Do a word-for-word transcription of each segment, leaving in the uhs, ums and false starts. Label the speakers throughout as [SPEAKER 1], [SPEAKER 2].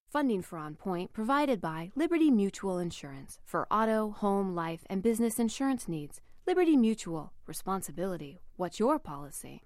[SPEAKER 1] Funding for On Point provided by Liberty Mutual Insurance. For auto, home, life, and business insurance needs, Liberty Mutual. Responsibility. What's your policy?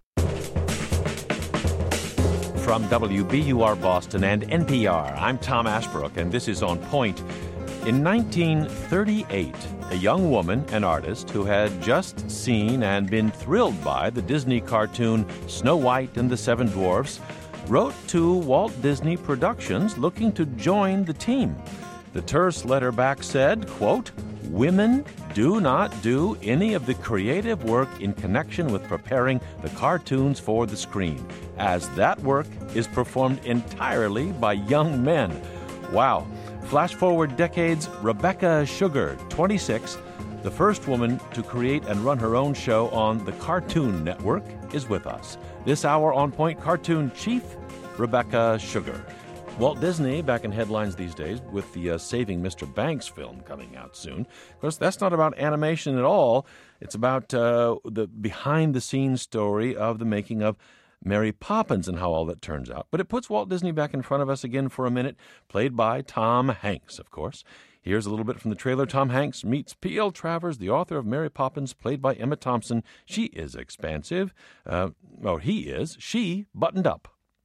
[SPEAKER 2] From W B U R Boston and N P R, I'm Tom Ashbrook, and this is On Point. In nineteen thirty-eight, a young woman, an artist, who had just seen and been thrilled by the Disney cartoon Snow White and the Seven Dwarfs, wrote to Walt Disney Productions looking to join the team. The terse letter back said, quote, "Women do not do any of the creative work in connection with preparing the cartoons for the screen, as that work is performed entirely by young men." Wow. Flash forward decades, Rebecca Sugar, twenty-six, the first woman to create and run her own show on the Cartoon Network, is with us. This hour, On Point cartoon chief, Rebecca Sugar. Walt Disney back in headlines these days with the uh, Saving Mister Banks film coming out soon. Of course, that's not about animation at all. It's about uh, the behind-the-scenes story of the making of Mary Poppins and how all that turns out. But it puts Walt Disney back in front of us again for a minute, played by Tom Hanks, of course. Here's a little bit from the trailer. Tom Hanks meets P L. Travers, the author of Mary Poppins, played by Emma Thompson. She is expansive. Uh, or he is. She buttoned up.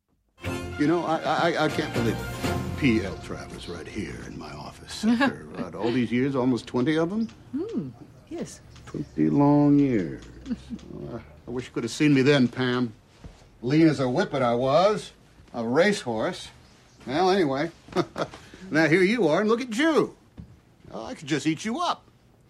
[SPEAKER 3] You know, I, I, I can't believe P L. Travers right here in my office. After what, all these years, almost twenty of them?
[SPEAKER 4] Hmm, yes.
[SPEAKER 3] twenty long years. Oh, I wish you could have seen me then, Pam. Lean as a whippet I was. A racehorse. Well, anyway. Now here you are, and look at you. Oh, I could just eat you up.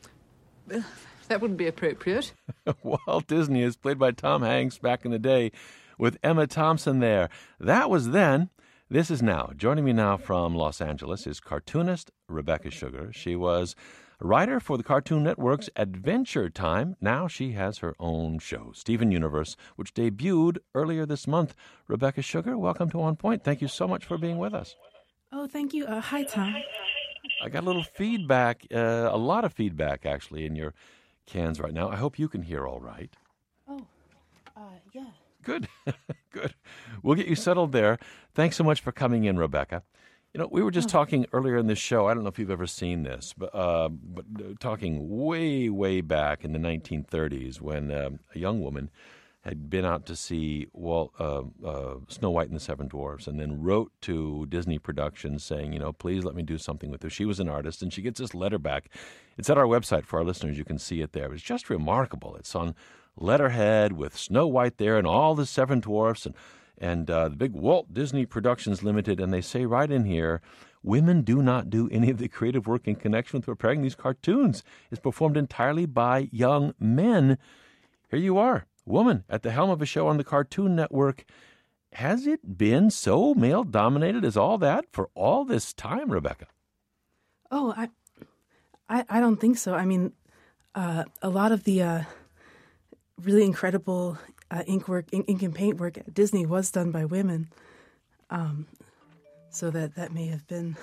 [SPEAKER 4] Uh, that wouldn't be appropriate.
[SPEAKER 2] Walt Disney is played by Tom Hanks back in the day, with Emma Thompson there. That was then. This is now. Joining me now from Los Angeles is cartoonist Rebecca Sugar. She was a writer for the Cartoon Network's Adventure Time. Now she has her own show, Steven Universe, which debuted earlier this month. Rebecca Sugar, welcome to On Point. Thank you so much for being with us.
[SPEAKER 5] Oh, thank you. Uh, hi, Tom.
[SPEAKER 2] I got a little feedback, uh, a lot of feedback, actually, in your cans right now. I hope you can hear all right.
[SPEAKER 5] Oh, uh, yeah.
[SPEAKER 2] Good, good. We'll get you settled there. Thanks so much for coming in, Rebecca. You know, we were just oh. talking earlier in this show, I don't know if you've ever seen this, but, uh, but uh, talking way, way back in the nineteen thirties when uh, a young woman had been out to see Walt, uh, uh, Snow White and the Seven Dwarfs, and then wrote to Disney Productions saying, you know, please let me do something with her. She was an artist, and she gets this letter back. It's at our website for our listeners. You can see it there. It's just remarkable. It's on letterhead with Snow White there and all the Seven Dwarfs and, and uh, the big Walt Disney Productions Limited, and they say right in here, women do not do any of the creative work in connection with preparing these cartoons. It's performed entirely by young men. Here you are. Woman at the helm of a show on the Cartoon Network. Has it been so male-dominated as all that for all this time, Rebecca?
[SPEAKER 5] Oh, I I, I don't think so. I mean, uh, a lot of the uh, really incredible uh, ink work, ink, ink and paint work at Disney was done by women. Um, so that, that may have been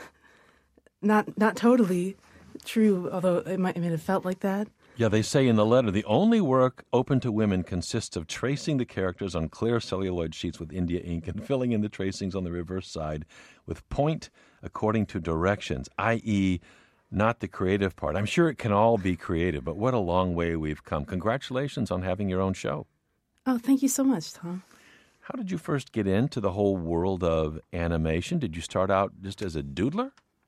[SPEAKER 5] not not totally true, although it might, it might have felt like that.
[SPEAKER 2] Yeah, they say in the letter, the only work open to women consists of tracing the characters on clear celluloid sheets with India ink and filling in the tracings on the reverse side with point according to directions, that is not the creative part. I'm sure it can all be creative, but what a long way we've come. Congratulations on having your own show.
[SPEAKER 5] Oh, thank you so much, Tom.
[SPEAKER 2] How did you first get into the whole world of animation? Did you start out just as a doodler?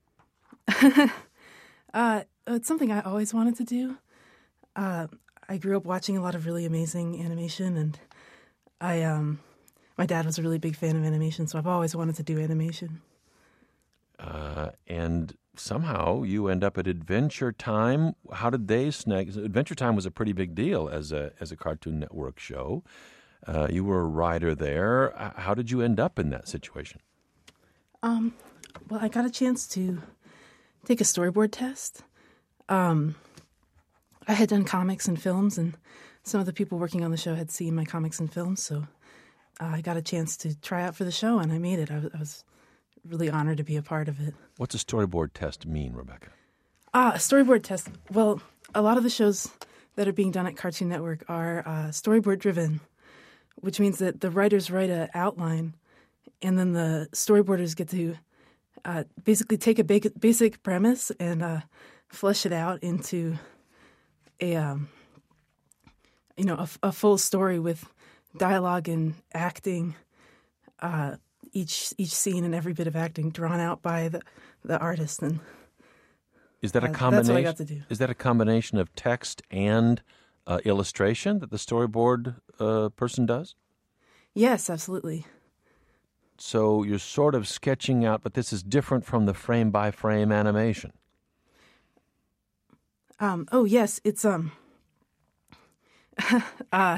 [SPEAKER 5] uh, it's something I always wanted to do. Uh, I grew up watching a lot of really amazing animation, and I, um, my dad was a really big fan of animation, so I've always wanted to do animation.
[SPEAKER 2] Uh, and somehow you end up at Adventure Time. How did they snag? Adventure Time was a pretty big deal as a as a Cartoon Network show. Uh, you were a writer there. How did you end up in that situation?
[SPEAKER 5] Um, well, I got a chance to take a storyboard test. Um. I had done comics and films, and some of the people working on the show had seen my comics and films, so uh, I got a chance to try out for the show, and I made it. I was, I was really honored to be a part of it.
[SPEAKER 2] What's a storyboard test mean, Rebecca?
[SPEAKER 5] Ah, a storyboard test. Well, a lot of the shows that are being done at Cartoon Network are uh, storyboard-driven, which means that the writers write an outline, and then the storyboarders get to uh, basically take a basic, basic premise and uh, flesh it out into a um, you know a, a full story with dialogue and acting. Uh, each each scene and every bit of acting drawn out by the the artist, and
[SPEAKER 2] is that a
[SPEAKER 5] uh,
[SPEAKER 2] combination?
[SPEAKER 5] That's what I got to do.
[SPEAKER 2] Is that a combination of text and uh, illustration that the storyboard uh, person does?
[SPEAKER 5] Yes, absolutely.
[SPEAKER 2] So you're sort of sketching out, but this is different from the frame by frame animation.
[SPEAKER 5] Um, oh yes, it's um, uh,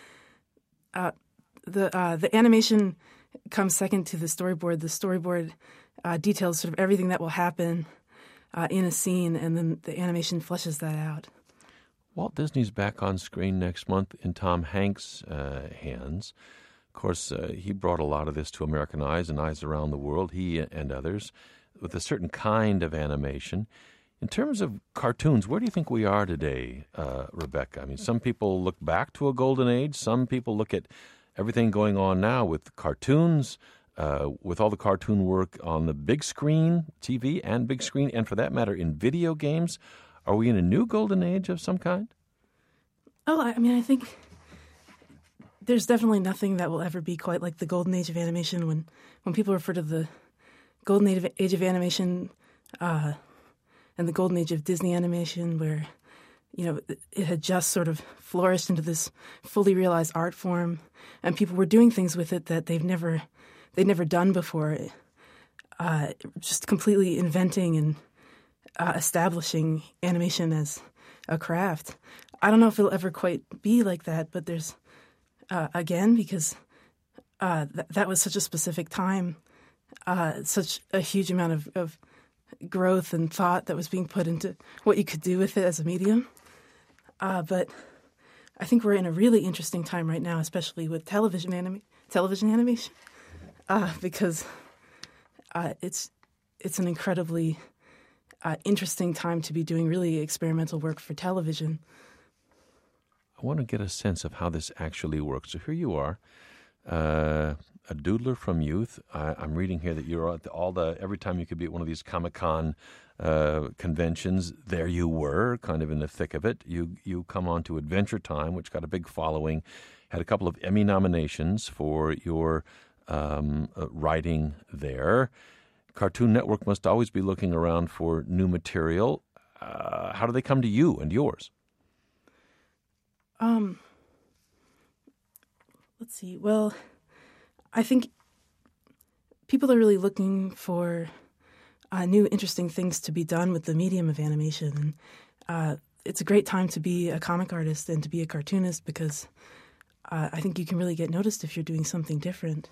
[SPEAKER 5] uh, the uh, the animation comes second to the storyboard. The storyboard uh, details sort of everything that will happen uh, in a scene, and then the animation fleshes that out.
[SPEAKER 2] Walt Disney's back on screen next month in Tom Hanks' uh, hands. Of course, uh, he brought a lot of this to American eyes and eyes around the world, he and others, with a certain kind of animation. In terms of cartoons, where do you think we are today, uh, Rebecca? I mean, some people look back to a golden age. Some people look at everything going on now with cartoons, uh, with all the cartoon work on the big screen, T V and big screen, and for that matter, in video games. Are we in a new golden age of some kind?
[SPEAKER 5] Oh, I mean, I think there's definitely nothing that will ever be quite like the golden age of animation. When when people refer to the golden age of, age of animation uh, and the golden age of Disney animation, where you know it, it had just sort of flourished into this fully realized art form, and people were doing things with it that they've never they'd never done before, uh, just completely inventing and uh, establishing animation as a craft. I don't know if it'll ever quite be like that, but there's Uh, again, because uh, th- that was such a specific time, uh, such a huge amount of, of growth and thought that was being put into what you could do with it as a medium. Uh, but I think we're in a really interesting time right now, especially with television anima- television animation, uh, because uh, it's it's an incredibly uh, interesting time to be doing really experimental work for television.
[SPEAKER 2] I want to get a sense of how this actually works. So here you are, uh, a doodler from youth. I, I'm reading here that you're at the, all the every time you could be at one of these Comic-Con uh, conventions, there you were, kind of in the thick of it. You you come on to Adventure Time, which got a big following, had a couple of Emmy nominations for your um, uh, writing there. Cartoon Network must always be looking around for new material. Uh, how do they come to you and yours?
[SPEAKER 5] Um, let's see. Well, I think people are really looking for uh, new, interesting things to be done with the medium of animation. And uh, it's a great time to be a comic artist and to be a cartoonist because uh, I think you can really get noticed if you're doing something different.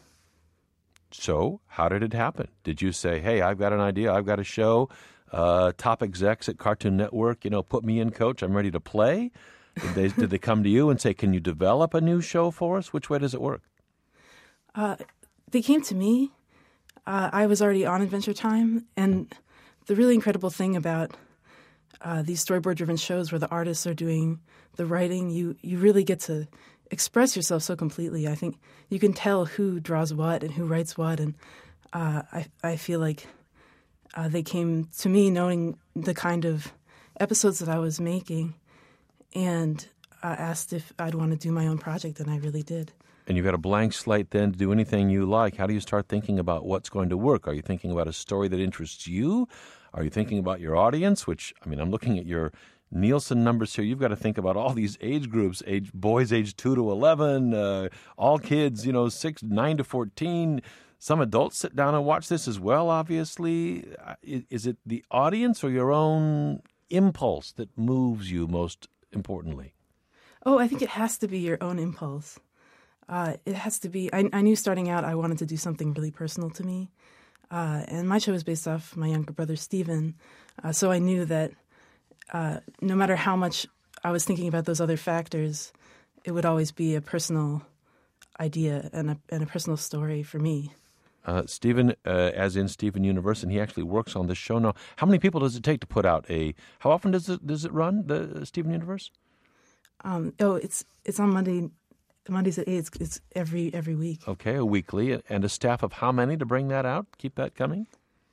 [SPEAKER 2] So, how did it happen? Did you say, hey, I've got an idea, I've got a show, uh, top execs at Cartoon Network, you know, put me in, coach, I'm ready to play? Did they, did they come to you and say, can you develop a new show for us? Which way does it work?
[SPEAKER 5] Uh, they came to me. Uh, I was already on Adventure Time. And the really incredible thing about uh, these storyboard-driven shows where the artists are doing the writing, you, you really get to express yourself so completely. I think you can tell who draws what and who writes what. And uh, I, I feel like uh, they came to me knowing the kind of episodes that I was making, and uh, asked if I'd want to do my own project, and I really did.
[SPEAKER 2] And you've got a blank slate then to do anything you like. How do you start thinking about what's going to work? Are you thinking about a story that interests you? Are you thinking about your audience? Which, I mean, I'm looking at your Nielsen numbers here. You've got to think about all these age groups, age boys age two to eleven, uh, all kids, you know, six, nine to fourteen. Some adults sit down and watch this as well, obviously. Is it the audience or your own impulse that moves you most importantly?
[SPEAKER 5] Oh, I think it has to be your own impulse. Uh, it has to be. I, I knew starting out I wanted to do something really personal to me, uh, and my show was based off my younger brother Stephen. Uh, so I knew that uh, no matter how much I was thinking about those other factors, it would always be a personal idea and a, and a personal story for me.
[SPEAKER 2] Uh, Stephen, uh, as in Steven Universe, and he actually works on this show now. How many people does it take to put out a? How often does it does it run, the Steven Universe?
[SPEAKER 5] Um, oh, it's it's on Monday, Mondays at eight. It's, it's every every week.
[SPEAKER 2] Okay, a weekly, and a staff of how many to bring that out? Keep that coming.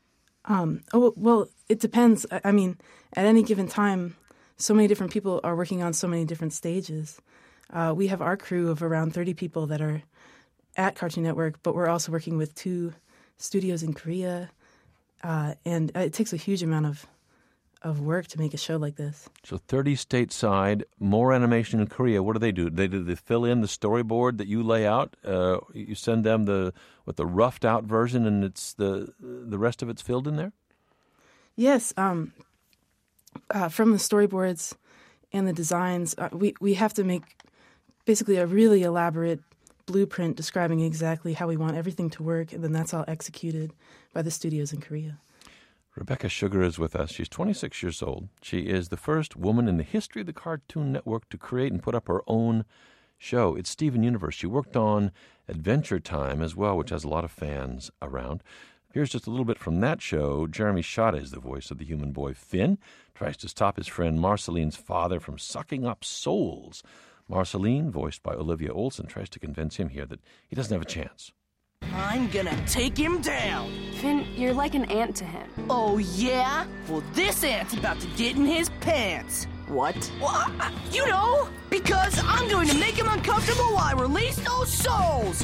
[SPEAKER 5] Um, oh, well, it depends. I I mean, at any given time, so many different people are working on so many different stages. Uh, we have our crew of around thirty people that are at Cartoon Network, but we're also working with two studios in Korea, uh, and it takes a huge amount of of work to make a show like this.
[SPEAKER 2] So thirty stateside, more animation in Korea. What do they do? They do they fill in the storyboard that you lay out? Uh, you send them the what the roughed out version, and it's the the rest of it's filled in there.
[SPEAKER 5] Yes, um, uh, from the storyboards and the designs, uh, we we have to make basically a really elaborate blueprint describing exactly how we want everything to work, and then that's all executed by the studios in Korea.
[SPEAKER 2] Rebecca Sugar is with us. She's twenty-six years old. She is the first woman in the history of the Cartoon Network to create and put up her own show. It's Steven Universe. She worked on Adventure Time as well, which has a lot of fans around. Here's just a little bit from that show. Jeremy Shada is the voice of the human boy Finn. Tries to stop his friend Marceline's father from sucking up souls. Marceline, voiced by Olivia Olson, tries to convince him here that he doesn't have a chance.
[SPEAKER 6] I'm gonna take him down.
[SPEAKER 1] Finn, you're like an ant to him.
[SPEAKER 6] Oh, yeah? Well, this ant's about to get in his pants.
[SPEAKER 4] What?
[SPEAKER 6] Well, uh, you know, because I'm going to make him uncomfortable while I release those souls.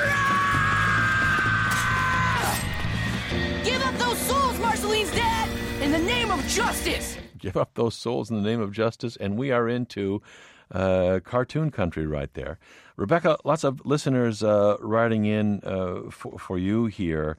[SPEAKER 6] Give up those souls, Marceline's dad, in the name of justice.
[SPEAKER 2] Give up those souls in the name of justice, and we are into uh, cartoon country right there. Rebecca, lots of listeners uh, writing in uh, for, for you here.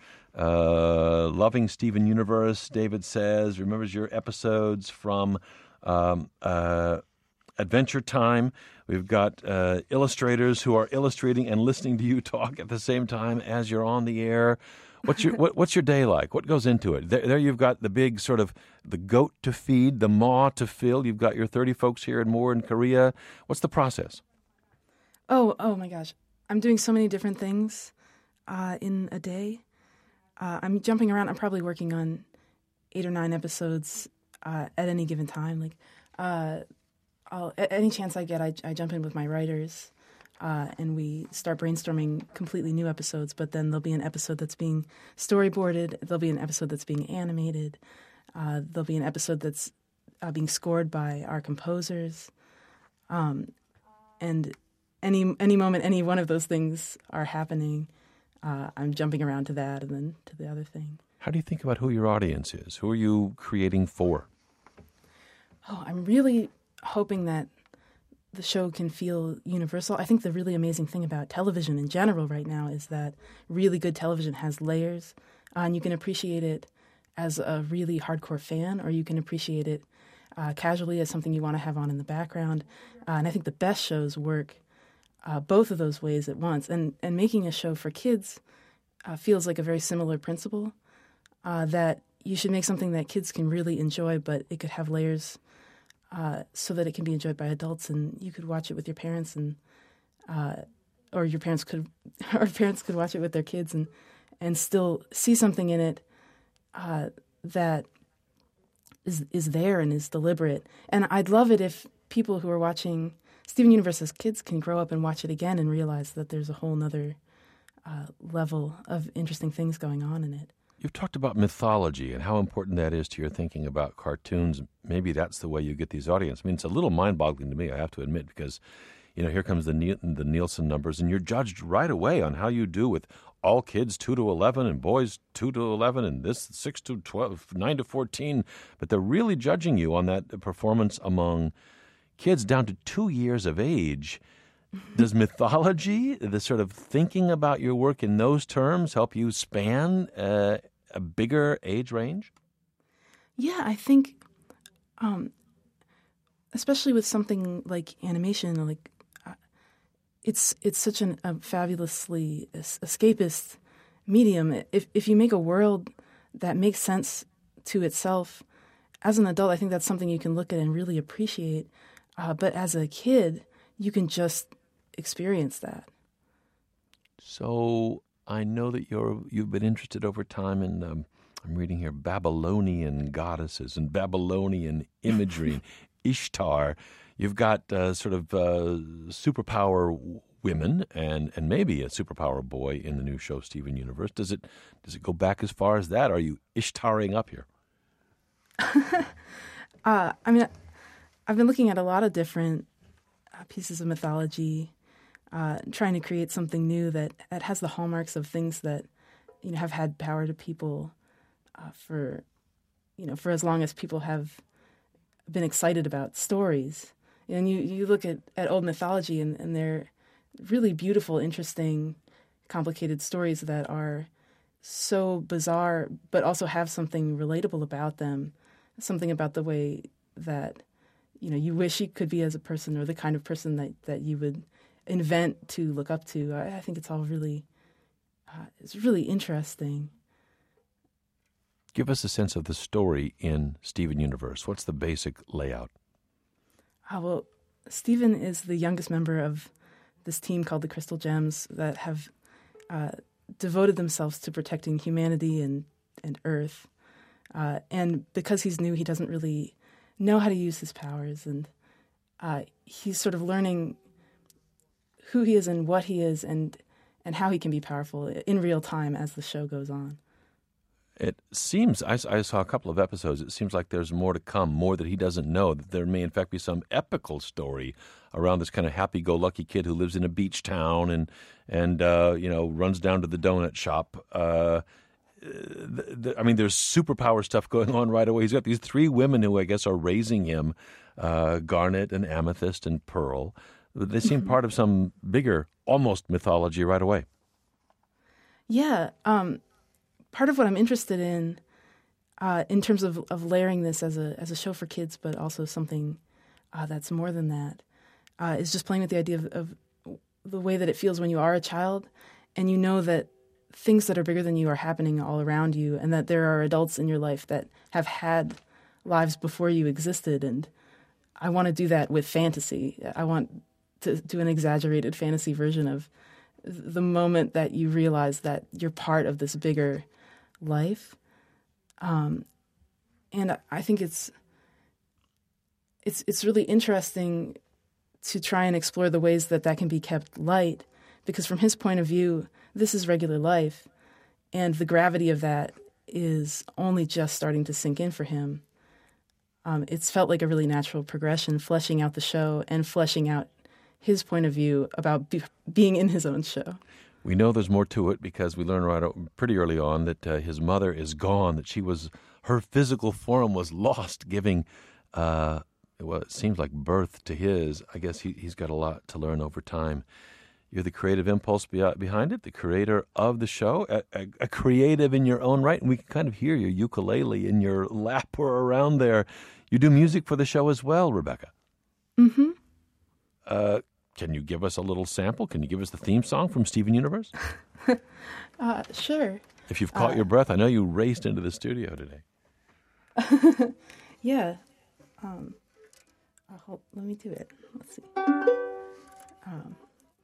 [SPEAKER 2] Uh, loving Steven Universe, David says, remembers your episodes from um, uh, Adventure Time. We've got uh, illustrators who are illustrating and listening to you talk at the same time as you're on the air. What's your what, what's your day like? What goes into it? There, there you've got the big sort of the goat to feed, the maw to fill. You've got your thirty folks here and more in Korea. What's the process?
[SPEAKER 5] Oh, oh my gosh. I'm doing so many different things uh, in a day. Uh, I'm jumping around. I'm probably working on eight or nine episodes uh, at any given time. Like, uh, I'll, at any chance I get, I, I jump in with my writers, uh, and we start brainstorming completely new episodes. But then there'll be an episode that's being storyboarded. There'll be an episode that's being animated. Uh, there'll be an episode that's uh, being scored by our composers. Um, and any any moment, any one of those things are happening. Uh, I'm jumping around to that and then to the other thing.
[SPEAKER 2] How do you think about who your audience is? Who are you creating for?
[SPEAKER 5] Oh, I'm really hoping that the show can feel universal. I think the really amazing thing about television in general right now is that really good television has layers, uh, and you can appreciate it as a really hardcore fan, or you can appreciate it uh, casually as something you want to have on in the background. Uh, and I think the best shows work Uh, both of those ways at once. And and making a show for kids uh, feels like a very similar principle, uh, that you should make something that kids can really enjoy, but it could have layers uh, so that it can be enjoyed by adults, and you could watch it with your parents, and uh, or your parents could, or parents could watch it with their kids, and and still see something in it uh, that is is there and is deliberate. And I'd love it if people who are watching Steven Universe as kids can grow up and watch it again and realize that there's a whole nother uh, level of interesting things going on in it.
[SPEAKER 2] You've talked about mythology and how important that is to your thinking about cartoons. Maybe that's the way you get these audience. I mean, it's a little mind-boggling to me, I have to admit, because, you know, here comes the the Nielsen numbers, and you're judged right away on how you do with all kids two to eleven and boys two to eleven and this six to twelve, nine to fourteen. But they're really judging you on that performance among kids down to two years of age. Does mythology, the sort of thinking about your work in those terms, help you span uh, a bigger age range?
[SPEAKER 5] Yeah, I think, um, especially with something like animation, like uh, it's it's such an, a fabulously escapist medium. If if you make a world that makes sense to itself, as an adult, I think that's something you can look at and really appreciate. Uh, but as a kid, you can just experience that.
[SPEAKER 2] So I know that you're you've been interested over time in, um, I'm reading here, Babylonian goddesses and Babylonian imagery, and Ishtar. You've got uh, sort of uh, superpower women and, and maybe a superpower boy in the new show Steven Universe. Does it does it go back as far as that? Are you Ishtaring up here?
[SPEAKER 5] uh, I mean, I've been looking at a lot of different uh, pieces of mythology, uh, trying to create something new that, that has the hallmarks of things that, you know, have had power to people uh, for, you know, for as long as people have been excited about stories. And you, you look at, at old mythology and, and they're really beautiful, interesting, complicated stories that are so bizarre, but also have something relatable about them, something about the way that, you know, you wish you could be as a person or the kind of person that, that you would invent to look up to. I, I think it's all really, uh, it's really interesting.
[SPEAKER 2] Give us a sense of the story in Steven Universe. What's the basic layout?
[SPEAKER 5] Uh, well, Steven is the youngest member of this team called the Crystal Gems that have uh, devoted themselves to protecting humanity and, and Earth. Uh, and because he's new, he doesn't really know how to use his powers. And uh, he's sort of learning who he is and what he is and, and how he can be powerful in real time as the show goes on.
[SPEAKER 2] It seems, I, I saw a couple of episodes, it seems like there's more to come, more that he doesn't know, that there may in fact be some epical story around this kind of happy-go-lucky kid who lives in a beach town and, and uh, you know, runs down to the donut shop. Uh, the, the, I mean, there's superpower stuff going on right away. He's got these three women who I guess are raising him, uh, Garnet and Amethyst and Pearl. They seem part of some bigger, almost mythology right away.
[SPEAKER 5] Yeah, um... part of what I'm interested in, uh, in terms of, of layering this as a as a show for kids, but also something uh, that's more than that, uh, is just playing with the idea of, of the way that it feels when you are a child, and you know that things that are bigger than you are happening all around you, and that there are adults in your life that have had lives before you existed. And I want to do that with fantasy. I want to do an exaggerated fantasy version of the moment that you realize that you're part of this bigger life. Um, and I think it's it's it's really interesting to try and explore the ways that that can be kept light, because from his point of view, this is regular life, and the gravity of that is only just starting to sink in for him. Um, it's felt like a really natural progression, fleshing out the show and fleshing out his point of view about be- being in his own show.
[SPEAKER 2] We know there's more to it because we learn right pretty early on that uh, his mother is gone, that she was, her physical form was lost, giving, uh, well, it seems like birth to his. I guess he, he's got a lot to learn over time. You're the creative impulse be- behind it, the creator of the show, a, a, a creative in your own right, and we can kind of hear your ukulele in your lap or around there. You do music for the show as well, Rebecca.
[SPEAKER 5] Mm-hmm.
[SPEAKER 2] Uh, can you give us a little sample? Can you give us the theme song from Steven Universe?
[SPEAKER 5] uh, sure.
[SPEAKER 2] If you've caught
[SPEAKER 5] uh,
[SPEAKER 2] your breath, I know you raced into the studio today.
[SPEAKER 5] Yeah. Um, uh, hold, let me do it. Let's see. Um,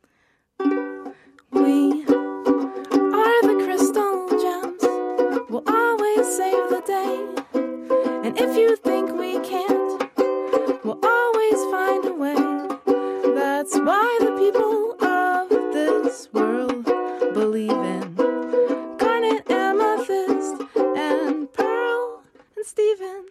[SPEAKER 5] we are the Crystal Gems. We'll always save the day. And if you think we can't, we'll always find a way. That's why the people of this world believe in Garnet, Amethyst, and Pearl, and Steven.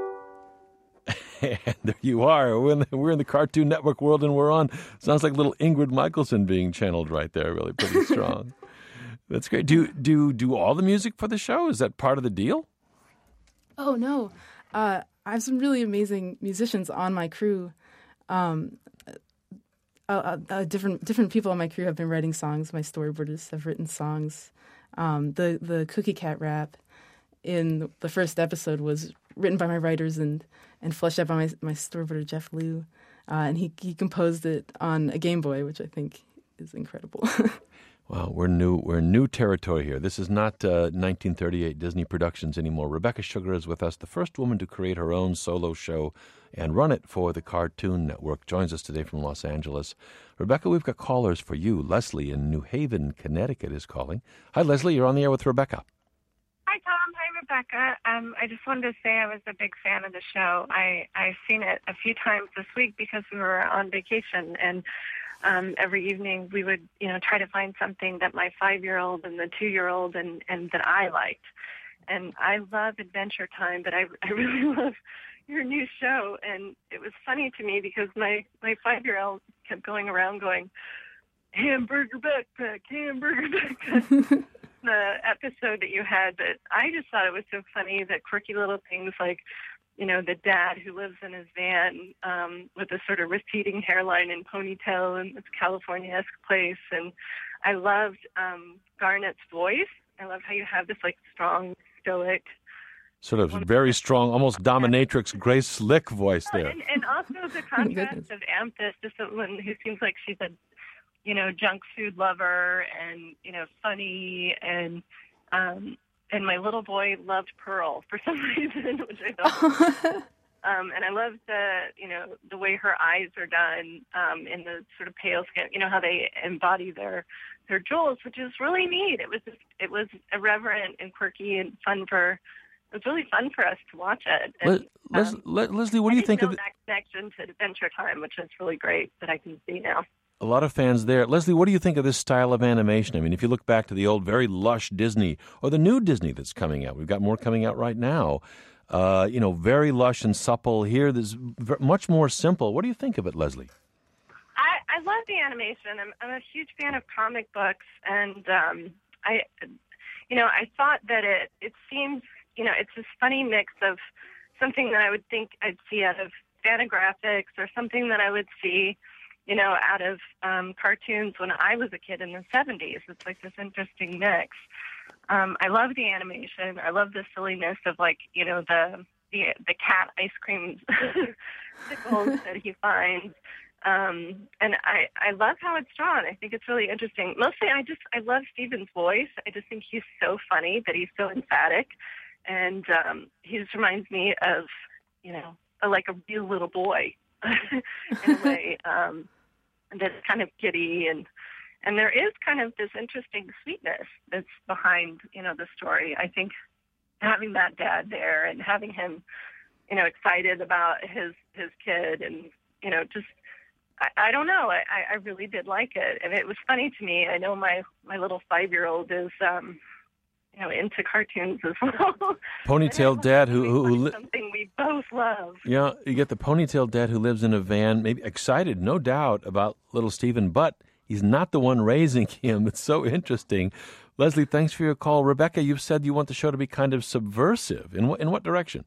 [SPEAKER 2] And there you are. We're in, the, we're in the Cartoon Network world, and we're on. Sounds like little Ingrid Michaelson being channeled right there. Really pretty strong. That's great. Do do do all the music for the show? Is that part of the deal?
[SPEAKER 5] Oh no, uh, I have some really amazing musicians on my crew. Um, Uh, uh, different different people on my crew have been writing songs. My storyboarders have written songs. Um, the the Cookie Cat rap in the first episode was written by my writers and, and fleshed out by my my storyboarder Jeff Liu, uh, and he he composed it on a Game Boy, which I think is incredible.
[SPEAKER 2] Wow, we're new. We're in new territory here. This is not uh, nineteen thirty-eight Disney Productions anymore. Rebecca Sugar is with us, the first woman to create her own solo show and run it for the Cartoon Network. Joins us today from Los Angeles. Rebecca, we've got callers for you. Leslie in New Haven, Connecticut is calling. Hi, Leslie. You're on the air with Rebecca.
[SPEAKER 7] Hi, Tom. Hi, Rebecca. Um, I just wanted to say I was a big fan of the show. I, I've seen it a few times this week because we were on vacation, and um, every evening we would, you know, try to find something that my five-year-old and the two-year-old and, and that I liked. And I love Adventure Time, but I, I really love your new show. And it was funny to me because my, my five-year-old kept going around going, hamburger backpack, hamburger backpack. The episode that you had, but I just thought it was so funny that quirky little things like, you know, the dad who lives in his van um, with a sort of receding hairline and ponytail in this California-esque place. And I loved um, Garnet's voice. I love how you have this like strong, stoic,
[SPEAKER 2] sort of very strong, almost dominatrix Grace Slick voice there.
[SPEAKER 7] And, and also the contrast of Amphis, just someone who seems like she's a you know, junk food lover and, you know, funny. And um, and my little boy loved Pearl for some reason, which I thought um, and I loved the, you know, the way her eyes are done um, in the sort of pale skin, you know, how they embody their their jewels, which is really neat. It was just, it was irreverent and quirky and fun for, it was really fun for us to watch it. And,
[SPEAKER 2] Les-
[SPEAKER 7] um,
[SPEAKER 2] Les- Leslie, what do you think of
[SPEAKER 7] that connection to Adventure Time, which is really great that I can see now.
[SPEAKER 2] a lot of fans there? Leslie, what do you think of this style of animation? I mean, if you look back to the old, very lush Disney or the new Disney that's coming out, we've got more coming out right now. Uh, you know, very lush and supple. Here, there's v- much more simple. What do you think of it, Leslie?
[SPEAKER 7] I, I love the animation. I'm, I'm a huge fan of comic books, and um, I, you know, I thought that it it seems, you know, it's this funny mix of something that I would think I'd see out of Fantagraphics or something that I would see, you know, out of um, cartoons when I was a kid in the seventies. It's like this interesting mix. Um, I love the animation. I love the silliness of, like, you know, the the, the cat ice cream sickles that he finds. Um, and I, I love how it's drawn. I think it's really interesting. Mostly I just, I love Steven's voice. I just think he's so funny, that he's so emphatic. And um, he just reminds me of, you know, like a real little boy in a way. Um, that's kind of giddy, and and there is kind of this interesting sweetness that's behind, you know, the story. I think having that dad there and having him, you know, excited about his his kid, and, you know, just I, I don't know, I, I really did like it, and it was funny to me. I know my my little five year old is um, you know, into cartoons as well.
[SPEAKER 2] Ponytail dad who who, who li-
[SPEAKER 7] something we both love.
[SPEAKER 2] Yeah, you get the ponytail dad who lives in a van, maybe excited, no doubt, about little Stephen, but he's not the one raising him. It's so interesting. Leslie, thanks for your call. Rebecca, you've said you want the show to be kind of subversive. In what in what direction?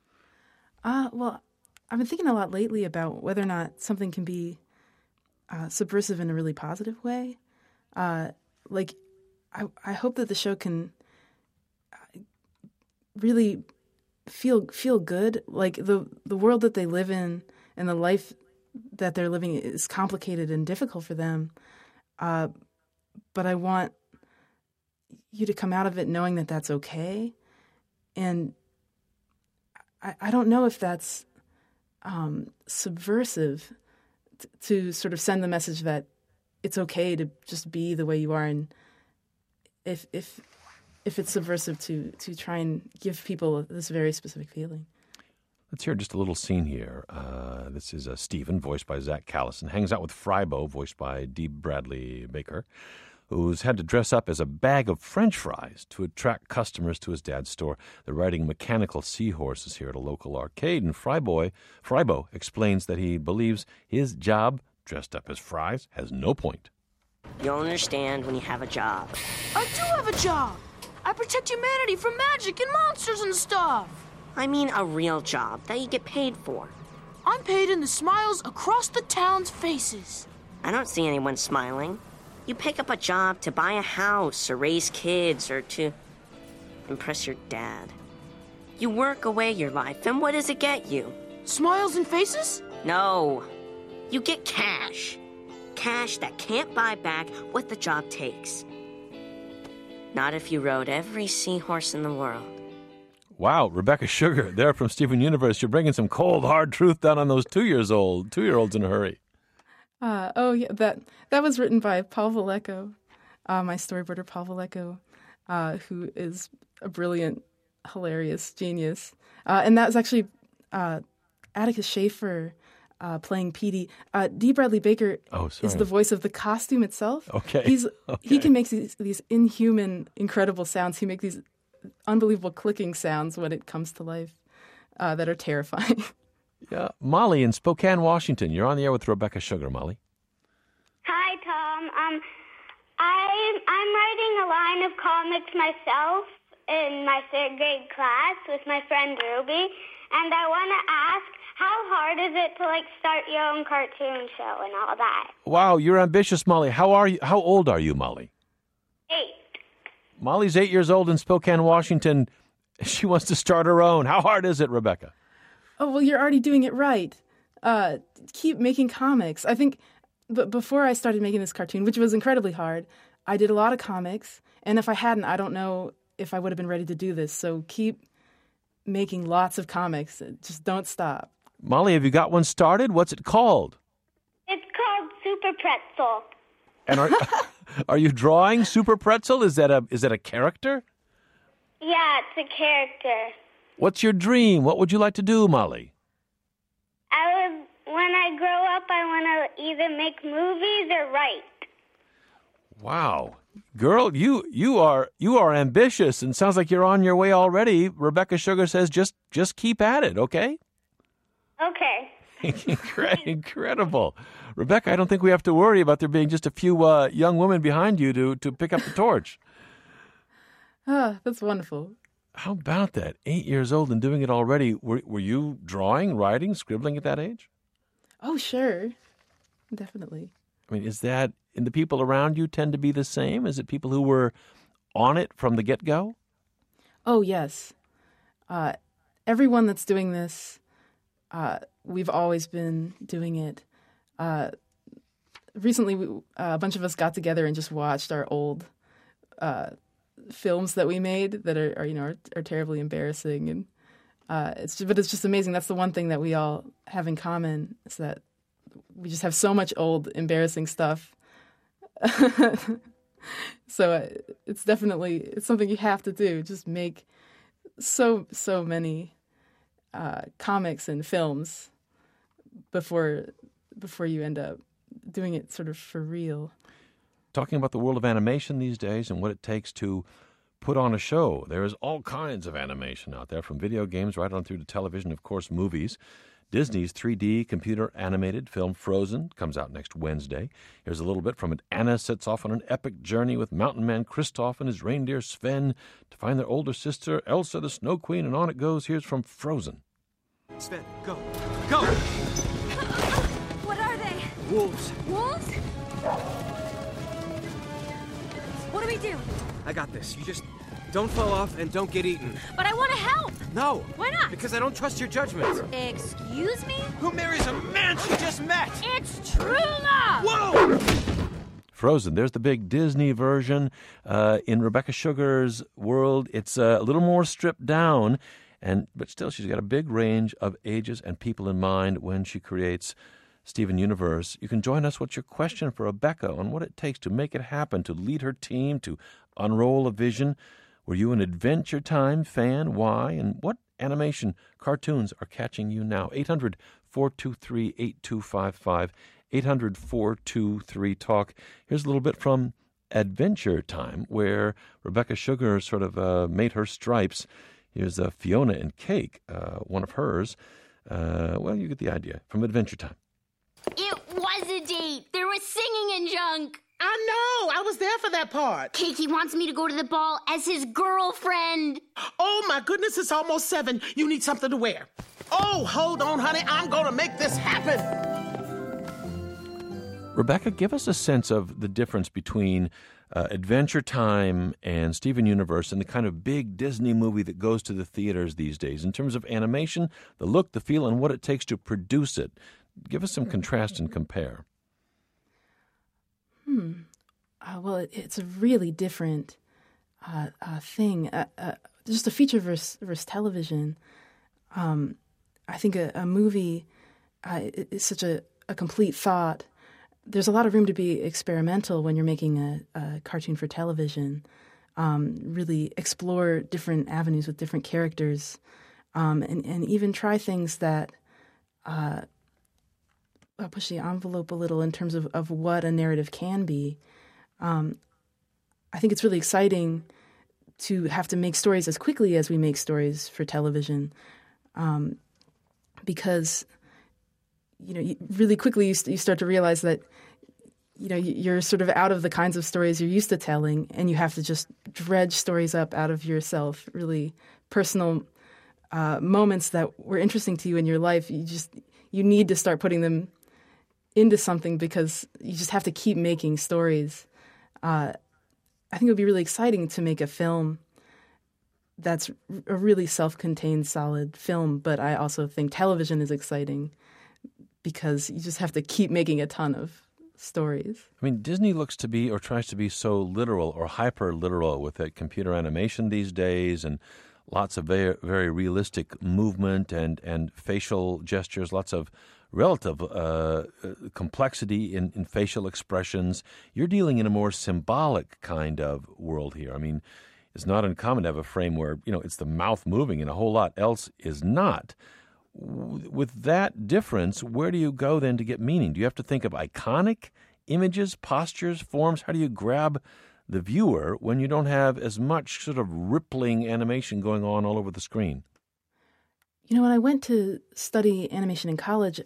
[SPEAKER 5] Uh, well, I've been thinking a lot lately about whether or not something can be uh, subversive in a really positive way. Uh, like, I, I hope that the show can really feel feel good. Like the the world that they live in and the life that they're living is complicated and difficult for them. Uh, but I want you to come out of it knowing that that's okay. And I, I don't know if that's um, subversive t- to sort of send the message that it's okay to just be the way you are, and if if if it's subversive to to try and give people this very specific feeling.
[SPEAKER 2] Let's hear just a little scene here. Uh, this is uh, Stephen, voiced by Zach Callison, hangs out with Frybo, voiced by Dee Bradley Baker, who's had to dress up as a bag of French fries to attract customers to his dad's store. They're riding mechanical seahorses here at a local arcade, and Fryboy, Frybo explains that he believes his job, dressed up as fries, has no point.
[SPEAKER 8] You'll understand when you have a job.
[SPEAKER 6] I do have a job. I protect humanity from magic and monsters and stuff.
[SPEAKER 8] I mean a real job that you get paid for.
[SPEAKER 6] I'm paid in the smiles across the town's faces.
[SPEAKER 8] I don't see anyone smiling. You pick up a job to buy a house or raise kids or to impress your dad. You work away your life, and what does it get you?
[SPEAKER 6] Smiles and faces?
[SPEAKER 8] No. You get cash. Cash that can't buy back what the job takes. Not if you rode every seahorse in the world.
[SPEAKER 2] Wow, Rebecca Sugar, there from Steven Universe. You're bringing some cold, hard truth down on those two-years-old, two-year-olds in a hurry.
[SPEAKER 5] Uh, oh, yeah, that that was written by Paul Vallejo, uh, my storyboarder Paul Vallejo, uh, who is a brilliant hilarious, genius. Uh, and that was actually uh, Atticus Shaffer uh, playing Petey. Uh, D. Bradley Baker
[SPEAKER 2] oh,
[SPEAKER 5] is the voice of the costume itself.
[SPEAKER 2] Okay.
[SPEAKER 5] He's
[SPEAKER 2] okay.
[SPEAKER 5] He can make these, these inhuman, incredible sounds. He makes these unbelievable clicking sounds when it comes to life uh, that are terrifying.
[SPEAKER 2] Yeah. Molly in Spokane, Washington. You're on the air with Rebecca Sugar, Molly.
[SPEAKER 9] Hi, Tom. Um, I'm, I'm writing a line of comics myself in my third grade class with my friend Ruby, and I want to ask, how hard is it to, like, start your own cartoon show and all that?
[SPEAKER 2] Wow, you're ambitious, Molly. How are you? How old are you, Molly?
[SPEAKER 9] Eight.
[SPEAKER 2] Molly's eight years old in Spokane, Washington. She wants to start her own. How hard is it, Rebecca?
[SPEAKER 5] Oh, well, you're already doing it right. Uh, keep making comics. I think but before I started making this cartoon, which was incredibly hard, I did a lot of comics. And if I hadn't, I don't know if I would have been ready to do this. So keep making lots of comics. Just don't stop.
[SPEAKER 2] Molly, have you got one started? What's it called?
[SPEAKER 9] It's called Super Pretzel.
[SPEAKER 2] And are are you drawing Super Pretzel? Is that a is that a character?
[SPEAKER 9] Yeah, it's a character.
[SPEAKER 2] What's your dream? What would you like to do, Molly?
[SPEAKER 9] I would, when I grow up, I want to either make movies or write.
[SPEAKER 2] Wow. Girl, you you are you are ambitious and sounds like you're on your way already. Rebecca Sugar says just just keep at it, okay?
[SPEAKER 9] Okay.
[SPEAKER 2] Incredible. Rebecca, I don't think we have to worry about there being just a few uh, young women behind you to, to pick up the torch.
[SPEAKER 5] Ah, that's wonderful.
[SPEAKER 2] How about that? Eight years old and doing it already. Were, were you drawing, writing, scribbling at that age?
[SPEAKER 5] Oh, sure. Definitely.
[SPEAKER 2] I mean, is that, and the people around you tend to be the same? Is it people who were on it from the get-go?
[SPEAKER 5] Oh, yes. Uh, everyone that's doing this, uh, we've always been doing it. Uh, recently, we, uh, a bunch of us got together and just watched our old uh films that we made that are, are you know are, are terribly embarrassing, and uh, it's just, but it's just amazing. That's the one thing that we all have in common, is that we just have so much old embarrassing stuff. So uh, it's definitely it's something you have to do. Just make so so many uh, comics and films before before you end up doing it sort of for real.
[SPEAKER 2] Talking about the world of animation these days and what it takes to put on a show. There is all kinds of animation out there, from video games right on through to television, of course, movies. Disney's three D computer animated film Frozen comes out next Wednesday. Here's a little bit from it. Anna sets off on an epic journey with mountain man Kristoff and his reindeer Sven to find their older sister Elsa the Snow Queen, and on it goes. Here's from Frozen.
[SPEAKER 10] Sven, go. Go!
[SPEAKER 11] What are they?
[SPEAKER 10] Wolves.
[SPEAKER 11] Wolves? What do we do?
[SPEAKER 10] I got this. You just don't fall off and don't get eaten.
[SPEAKER 11] But I want to help.
[SPEAKER 10] No.
[SPEAKER 11] Why not?
[SPEAKER 10] Because I don't trust your judgment.
[SPEAKER 11] Excuse me?
[SPEAKER 10] Who marries a man she just met?
[SPEAKER 11] It's true love.
[SPEAKER 10] Whoa!
[SPEAKER 2] Frozen. There's the big Disney version. Uh, in Rebecca Sugar's world, it's uh, a little more stripped down, and but still she's got a big range of ages and people in mind when she creates Steven Universe. You can join us. What's your question for Rebecca on what it takes to make it happen, to lead her team, to unroll a vision? Were you an Adventure Time fan? Why? And what animation cartoons are catching you now? eight hundred, four two three, eight two five five, eight hundred, four two three, talk. Here's a little bit from Adventure Time, where Rebecca Sugar sort of uh, made her stripes. Here's uh, Fiona and Cake, uh, one of hers. Uh, well, you get the idea. From Adventure Time.
[SPEAKER 12] It was a date. There was singing and junk.
[SPEAKER 13] I know. I was there for that part.
[SPEAKER 12] Cakey wants me to go to the ball as his girlfriend.
[SPEAKER 13] Oh, my goodness. It's almost seven. You need something to wear. Oh, hold on, honey. I'm going to make this happen.
[SPEAKER 2] Rebecca, give us a sense of the difference between uh, Adventure Time and Steven Universe and the kind of big Disney movie that goes to the theaters these days in terms of animation, the look, the feel, and what it takes to produce it. Give us some contrast and compare.
[SPEAKER 5] Hmm. Uh, well, it, it's a really different uh, uh, thing. Uh, uh, just a feature versus, versus television. Um, I think a, a movie uh, is such a, a complete thought. There's a lot of room to be experimental when you're making a, a cartoon for television. um, really explore different avenues with different characters, um, and, and even try things that uh, push the envelope a little in terms of, of what a narrative can be. Um, I think it's really exciting to have to make stories as quickly as we make stories for television, um, because, you know, you, really quickly you, you start to realize that, you know, you're sort of out of the kinds of stories you're used to telling, and you have to just dredge stories up out of yourself, really personal uh, moments that were interesting to you in your life. You just, you need to start putting them into something because you just have to keep making stories. Uh, I think it would be really exciting to make a film that's a really self-contained, solid film, but I also think television is exciting because you just have to keep making a ton of stories.
[SPEAKER 2] I mean, Disney looks to be or tries to be so literal or hyper-literal with that computer animation these days, and lots of very, very realistic movement and, and facial gestures, lots of relative uh, complexity in, in facial expressions. You're dealing in a more symbolic kind of world here. I mean, it's not uncommon to have a frame where, you know, it's the mouth moving and a whole lot else is not. With that difference, where do you go then to get meaning? Do you have to think of iconic images, postures, forms? How do you grab the viewer when you don't have as much sort of rippling animation going on all over the screen?
[SPEAKER 5] You know, when I went to study animation in college,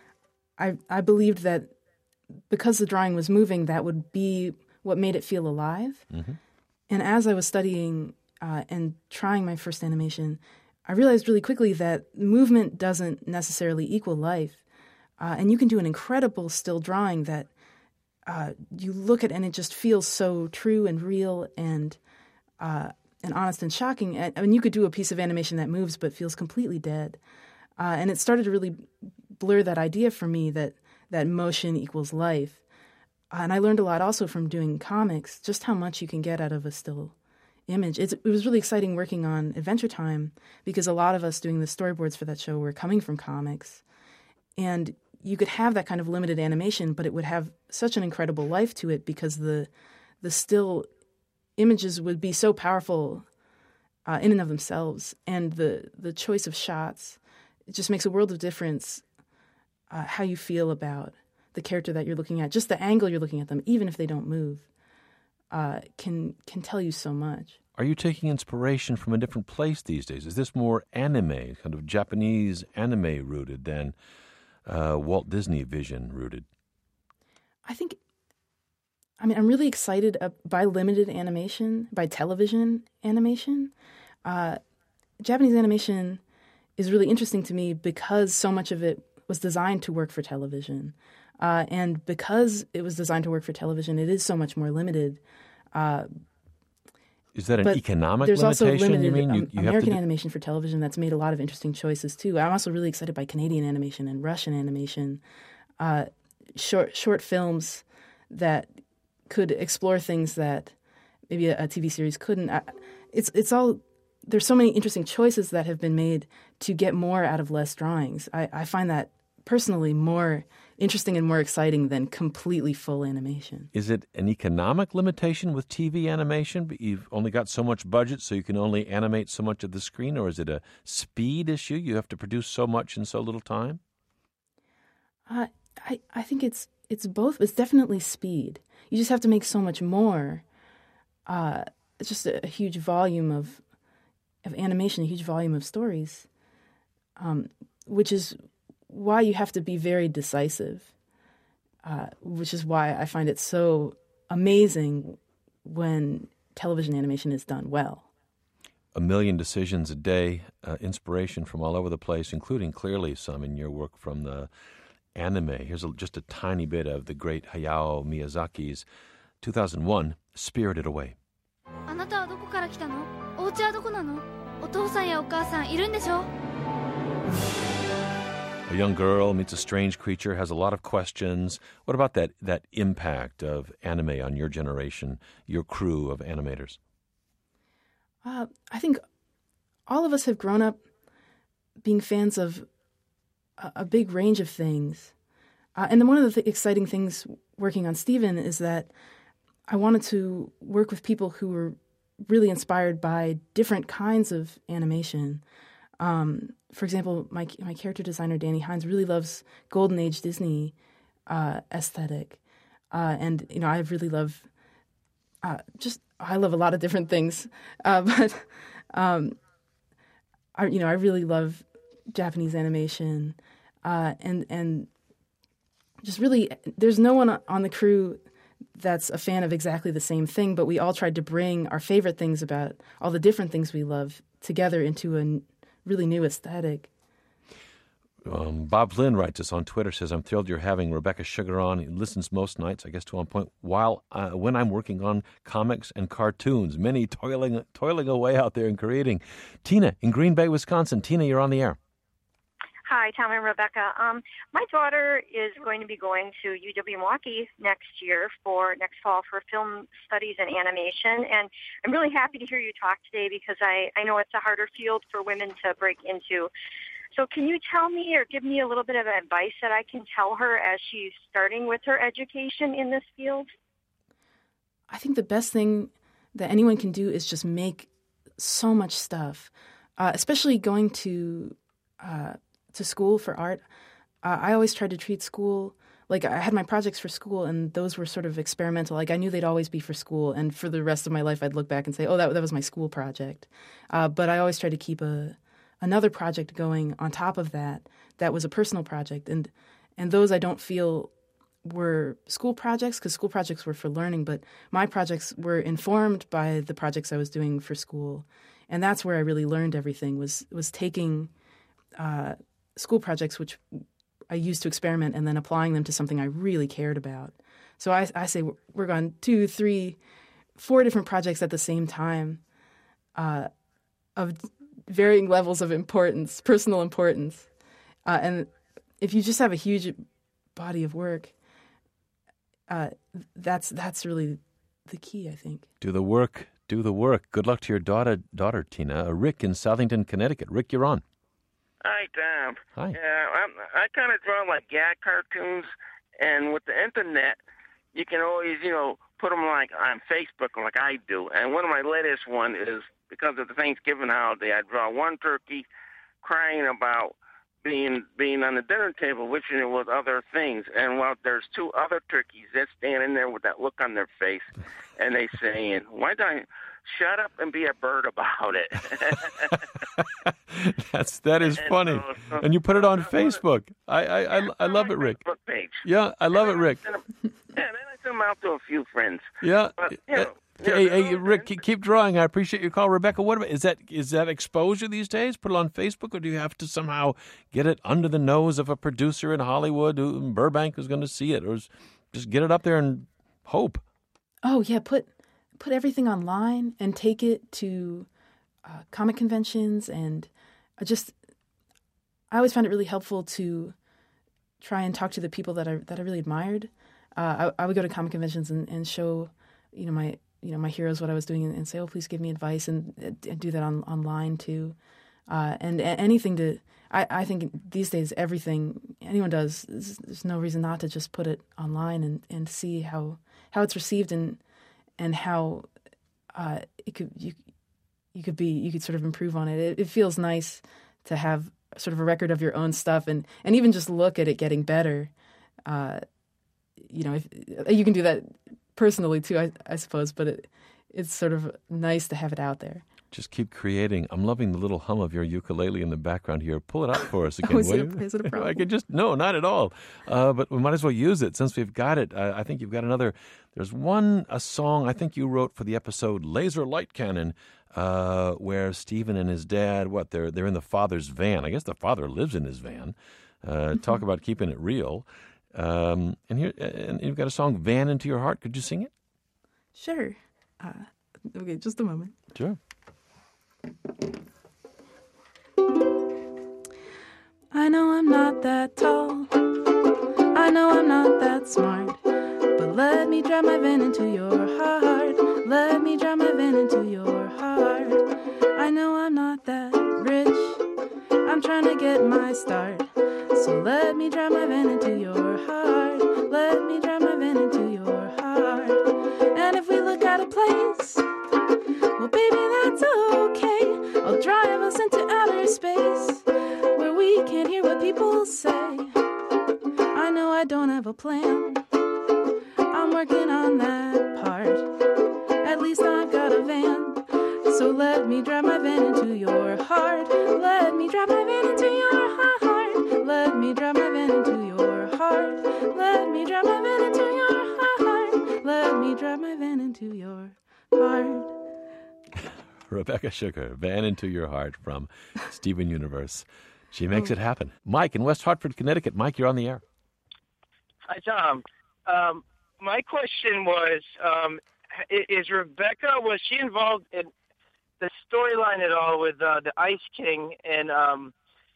[SPEAKER 5] I I believed that because the drawing was moving, that would be what made it feel alive. Mm-hmm. And as I was studying uh, and trying my first animation, I realized really quickly that movement doesn't necessarily equal life. Uh, and you can do an incredible still drawing that uh, you look at and it just feels so true and real and uh, and honest and shocking. I mean, you could do a piece of animation that moves but feels completely dead. Uh, and it started to really blur that idea for me that, that motion equals life. Uh, and I learned a lot also from doing comics, just how much you can get out of a still image. It's, it was really exciting working on Adventure Time because a lot of us doing the storyboards for that show were coming from comics. And you could have that kind of limited animation, but it would have such an incredible life to it because the the still images would be so powerful uh, in and of themselves. And the, the choice of shots, it just makes a world of difference uh, how you feel about the character that you're looking at. Just the angle you're looking at them, even if they don't move. Uh, can can tell you so much.
[SPEAKER 2] Are you taking inspiration from a different place these days? Is this more anime, kind of Japanese anime rooted than uh, Walt Disney vision rooted?
[SPEAKER 5] I think, I mean, I'm really excited uh, by limited animation, by television animation. Uh, Japanese animation is really interesting to me because so much of it was designed to work for television. Uh, and because it was designed to work for television, it is so much more limited. Uh,
[SPEAKER 2] is that an economic
[SPEAKER 5] there's
[SPEAKER 2] limitation?
[SPEAKER 5] Also limited,
[SPEAKER 2] you mean you,
[SPEAKER 5] um,
[SPEAKER 2] you
[SPEAKER 5] American
[SPEAKER 2] have to do...
[SPEAKER 5] animation for television that's made a lot of interesting choices too. I'm also really excited by Canadian animation and Russian animation, uh, short short films that could explore things that maybe a, a T V series couldn't. I, it's it's all there's so many interesting choices that have been made to get more out of less drawings. I, I find that personally more interesting and more exciting than completely full animation.
[SPEAKER 2] Is it an economic limitation with T V animation? But you've only got so much budget, so you can only animate so much of the screen? Or is it a speed issue? You have to produce so much in so little time?
[SPEAKER 5] Uh, I, I think it's it's both. It's definitely speed. You just have to make so much more. Uh, it's just a, a huge volume of of animation, a huge volume of stories, um, which is why you have to be very decisive, uh, which is why I find it so amazing when television animation is done well.
[SPEAKER 2] A million decisions a day, uh, inspiration from all over the place, including clearly some in your work from the anime. Here's a, just a tiny bit of the great Hayao Miyazaki's two thousand one, Spirited Away.
[SPEAKER 11] あなたはどこから来たの? お家はどこなの? お父さんやお母さんいるんでしょ?
[SPEAKER 2] A young girl meets a strange creature, has a lot of questions. What about that that impact of anime on your generation, your crew of animators?
[SPEAKER 5] Uh, I think all of us have grown up being fans of a, a big range of things. Uh, and then one of the th- exciting things working on Steven is that I wanted to work with people who were really inspired by different kinds of animation. Um, for example, my my character designer, Danny Hines, really loves Golden Age Disney uh, aesthetic. Uh, and, you know, I really love uh, just, I love a lot of different things. Uh, but, um, I, you know, I really love Japanese animation. Uh, and, and just really, there's no one on the crew that's a fan of exactly the same thing, but we all tried to bring our favorite things about all the different things we love together into a n- really new aesthetic.
[SPEAKER 2] Um, Bob Flynn writes us on Twitter, says, I'm thrilled you're having Rebecca Sugar on. He listens most nights, I guess, to On Point, while uh, when I'm working on comics and cartoons, many toiling toiling away out there and creating. Tina in Green Bay, Wisconsin. Tina, you're on the air.
[SPEAKER 14] Hi, Tom and Rebecca. Um, my daughter is going to be going to U W-Milwaukee next year for next fall for film studies and animation, and I'm really happy to hear you talk today because I, I know it's a harder field for women to break into. So can you tell me or give me a little bit of advice that I can tell her as she's starting with her education in this field?
[SPEAKER 5] I think the best thing that anyone can do is just make so much stuff, uh, especially going to uh, to school for art. Uh, I always tried to treat school like I had my projects for school, and those were sort of experimental. Like I knew they'd always be for school, and for the rest of my life, I'd look back and say, "Oh, that that was my school project." Uh, but I always tried to keep a another project going on top of that that was a personal project. And and those I don't feel were school projects because school projects were for learning, but my projects were informed by the projects I was doing for school. And that's where I really learned everything, was was taking uh, school projects, which I used to experiment, and then applying them to something I really cared about. So I, I say work on two, three, four different projects at the same time uh, of varying levels of importance, personal importance. Uh, and if you just have a huge body of work, uh, that's that's really the key, I think.
[SPEAKER 2] Do the work, do the work. Good luck to your daughter, daughter Tina. Uh, Rick in Southington, Connecticut. Rick, you're on.
[SPEAKER 15] Hi, Tom.
[SPEAKER 2] Hi.
[SPEAKER 15] Yeah, I'm, I kind of draw like gag cartoons, and with the internet, you can always, you know, put them like on Facebook like I do. And one of my latest one is, because of the Thanksgiving holiday, I draw one turkey crying about being being on the dinner table, wishing it was other things. And while there's two other turkeys that's standing there with that look on their face, and they saying, "Why don't you shut up and be a bird about it?"
[SPEAKER 2] That's that is
[SPEAKER 15] and
[SPEAKER 2] funny.
[SPEAKER 15] So, so,
[SPEAKER 2] and you put it on Facebook. I I I, I love it, Rick.
[SPEAKER 15] Facebook page.
[SPEAKER 2] Yeah, I love it, Rick.
[SPEAKER 15] Yeah, then I send them out to a few friends.
[SPEAKER 2] Yeah.
[SPEAKER 15] But, you know,
[SPEAKER 2] Hey, hey, Rick, keep, keep drawing. I appreciate your call, Rebecca. What about is that? Is that exposure these days? Put it on Facebook, or do you have to somehow get it under the nose of a producer in Hollywood, who in Burbank, who's going to see it, or just get it up there and hope?
[SPEAKER 5] Oh yeah, put put everything online and take it to uh, comic conventions, and I just I always found it really helpful to try and talk to the people that I that I really admired. Uh, I, I would go to comic conventions and, and show, you know, my you know, my heroes what I was doing, and, and say, oh, please give me advice, and, and do that on online too. Uh, and a- anything to, I, I think these days, everything anyone does, there's, there's no reason not to just put it online and, and see how, how it's received, and and how uh, it could you you could be you could sort of improve on it. it. It feels nice to have sort of a record of your own stuff, and, and even just look at it getting better. Uh, you know, if, you can do that personally too, I, I suppose, but it, it's sort of nice to have it out there.
[SPEAKER 2] Just keep creating. I'm loving the little hum of your ukulele in the background here. Pull it up for us again.
[SPEAKER 5] Oh, is,
[SPEAKER 2] will
[SPEAKER 5] it a,
[SPEAKER 2] you?
[SPEAKER 5] is it a problem?
[SPEAKER 2] I could just no, not at all. Uh, but we might as well use it since we've got it. Uh, I think you've got another. There's one a song I think you wrote for the episode Laser Light Cannon, uh, where Stephen and his dad, what they're they're in the father's van. I guess the father lives in his van. Uh, mm-hmm. Talk about keeping it real. Um, and here, and you've got a song, "Van Into Your Heart." Could you sing it?
[SPEAKER 5] Sure. Uh, okay, just a moment.
[SPEAKER 2] Sure.
[SPEAKER 5] I know I'm not that tall. I know I'm not that smart. But let me drive my van into your heart. Let me drive my van into your heart. I know I'm not that rich. I'm trying to get my start. So let me drive my van into your heart. Let me drive my van into your heart. And if we look at a place, we'll
[SPEAKER 2] Rebecca Sugar, Van Into Your Heart from Steven Universe. She makes it happen. Mike in West Hartford, Connecticut. Mike, you're on the air.
[SPEAKER 16] Hi, Tom. Um, my question was, um, is Rebecca, was she involved in the storyline at all with uh, the Ice King and um,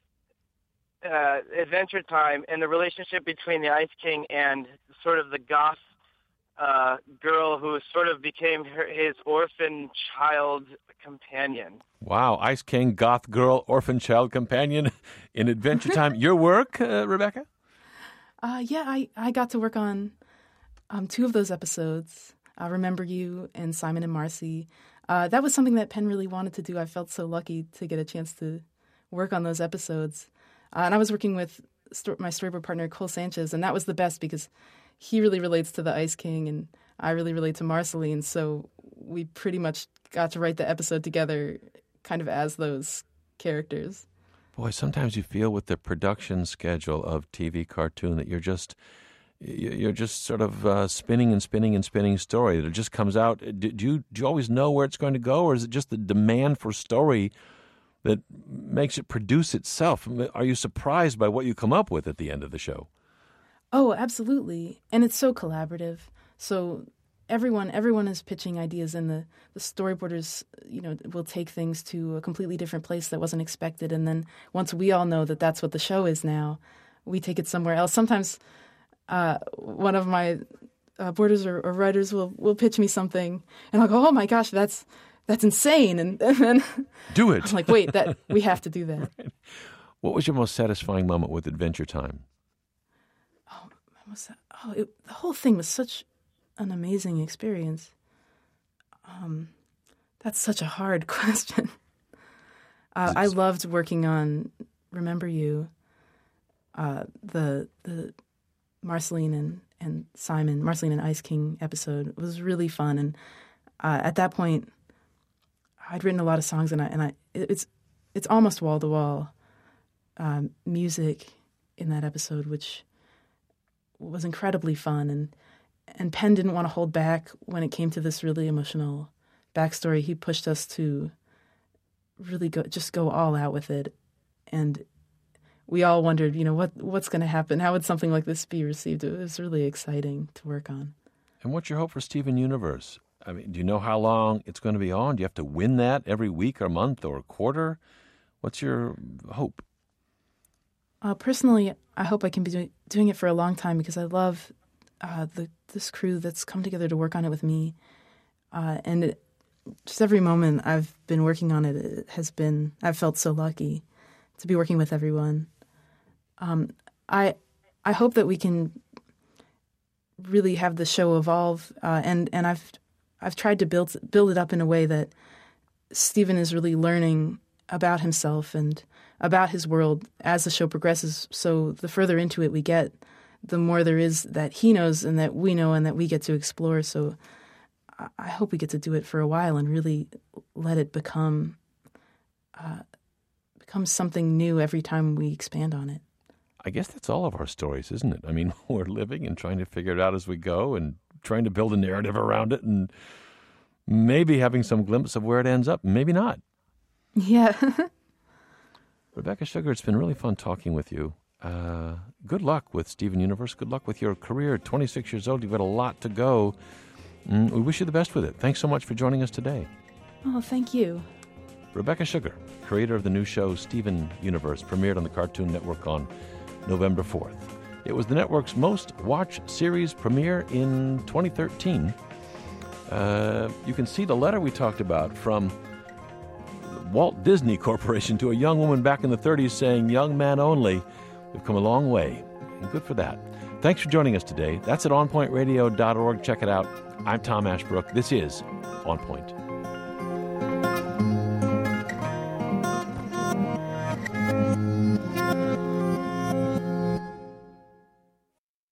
[SPEAKER 16] uh, Adventure Time and the relationship between the Ice King and sort of the goth uh, girl who sort of became her, his orphan child companion?
[SPEAKER 2] Wow, Ice King, goth girl, orphan child companion in Adventure Time. Your work, uh, Rebecca?
[SPEAKER 5] Uh, yeah, I, I got to work on um, two of those episodes, uh, Remember You and Simon and Marcy. Uh, that was something that Penn really wanted to do. I felt so lucky to get a chance to work on those episodes. Uh, and I was working with st- my storyboard partner, Cole Sanchez, and that was the best because he really relates to the Ice King and I really relate to Marceline. So we pretty much got to write the episode together kind of as those characters.
[SPEAKER 2] Boy, sometimes you feel with the production schedule of T V cartoon that you're just you're just sort of uh, spinning and spinning and spinning story. It just comes out. Do, do, you, do you always know where it's going to go, or is it just the demand for story that makes it produce itself? Are you surprised by what you come up with at the end of the show?
[SPEAKER 5] Oh, absolutely. And it's so collaborative. So everyone everyone is pitching ideas, and the, the storyboarders, you know, will take things to a completely different place that wasn't expected. And then once we all know that that's what the show is now, we take it somewhere else. Sometimes uh, one of my uh, boarders or, or writers will, will pitch me something, and I'll go, oh my gosh, that's that's insane. And, and then
[SPEAKER 2] do it.
[SPEAKER 5] I'm like, wait, that we have to do that. Right.
[SPEAKER 2] What was your most satisfying moment with Adventure Time?
[SPEAKER 5] Oh, was that? oh it, the whole thing was such an amazing experience. Um, that's such a hard question. Uh, I loved working on Remember You, uh, the the Marceline and, and Simon, Marceline and Ice King episode. It was really fun, and uh, at that point, I'd written a lot of songs, and I and I it's it's almost wall to wall music in that episode, which was incredibly fun. And and Penn didn't want to hold back when it came to this really emotional backstory. He pushed us to really go just go all out with it, and we all wondered, you know, what what's going to happen? How would something like this be received? It was really exciting to work on.
[SPEAKER 2] And what's your hope for Steven Universe? I mean, do you know how long it's going to be on? Do you have to win that every week or month or quarter? What's your hope?
[SPEAKER 5] Uh, personally, I hope I can be doing, doing it for a long time because I love uh, the this crew that's come together to work on it with me. Uh, and it, just every moment I've been working on it, it has been, I've felt so lucky to be working with everyone. Um, I I hope that we can really have the show evolve, uh, and and I've I've tried to build build it up in a way that Steven is really learning about himself and about his world as the show progresses. So the further into it we get, the more there is that he knows and that we know and that we get to explore. So I hope we get to do it for a while and really let it become uh, become something new every time we expand on it.
[SPEAKER 2] I guess that's all of our stories, isn't it? I mean, we're living and trying to figure it out as we go and trying to build a narrative around it and maybe having some glimpse of where it ends up, maybe not.
[SPEAKER 5] Yeah.
[SPEAKER 2] Rebecca Sugar, it's been really fun talking with you. Uh, good luck with Steven Universe. Good luck with your career. twenty-six years old, you've got a lot to go. Mm, we wish you the best with it. Thanks so much for joining us today.
[SPEAKER 5] Oh, thank you.
[SPEAKER 2] Rebecca Sugar, creator of the new show Steven Universe, premiered on the Cartoon Network on November fourth. It was the network's most watched series premiere in twenty thirteen. Uh, you can see the letter we talked about from Walt Disney Corporation to a young woman back in the thirties saying, young man only. We've come a long way, and good for that. Thanks for joining us today. That's at on point radio dot org. Check it out. I'm Tom Ashbrook. This is On Point.